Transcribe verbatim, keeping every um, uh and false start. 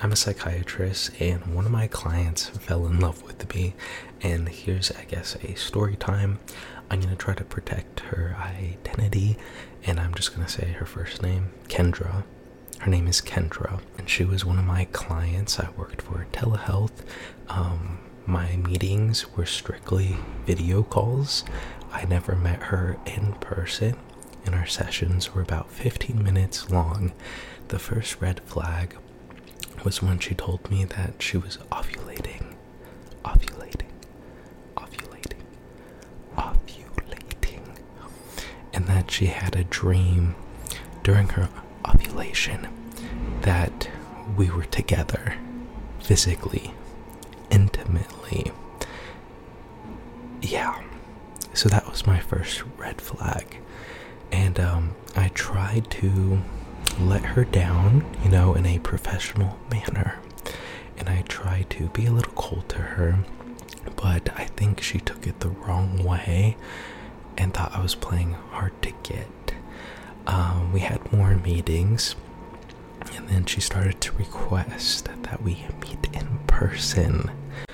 I'm a psychiatrist, and one of my clients fell in love with me. And here's, I guess, a story time. I'm gonna try to protect her identity, and I'm just gonna say her first name, Kendra. Her name is Kendra, and she was one of my clients. I worked for telehealth. Um, my meetings were strictly video calls. I never met her in person, and our sessions were about fifteen minutes long. The first red flag was when she told me that she was ovulating, ovulating, ovulating, ovulating, and that she had a dream during her ovulation that we were together physically, intimately. Yeah, so that was my first red flag. And um, I tried to let her down, you know, in a professional manner. And I tried to be a little cold to her, but I think she took it the wrong way and thought I was playing hard to get. Um, we had more meetings, and then she started to request that we meet in person.